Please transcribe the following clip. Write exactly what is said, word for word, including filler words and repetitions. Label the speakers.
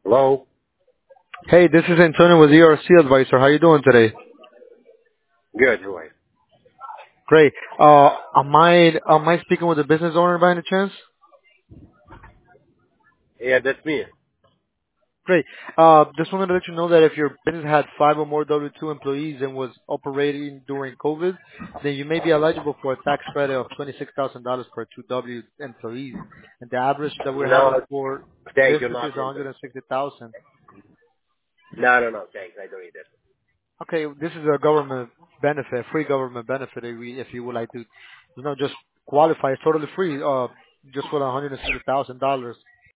Speaker 1: Hello?
Speaker 2: Hey, this is Antonio with E R C Advisor. How you doing today?
Speaker 1: Good, who are you?
Speaker 2: Great. Uh, am I am I speaking with a business owner by any chance?
Speaker 1: Yeah, that's me.
Speaker 2: Great. Uh, just wanted to let you know that if your business had five or more W two employees and was operating during COVID, then you may be eligible for a tax credit of twenty-six thousand dollars per two W employees. And the average that we're having
Speaker 1: No,
Speaker 2: for
Speaker 1: thank you,
Speaker 2: business is
Speaker 1: not interested.
Speaker 2: one hundred sixty thousand dollars.
Speaker 1: No, no, no, thanks, I don't need it.
Speaker 2: Okay, this is a government benefit, free government benefit. If, we, if you would like to, you know, just qualify, it's totally free. Uh, just for one hundred sixty thousand dollars.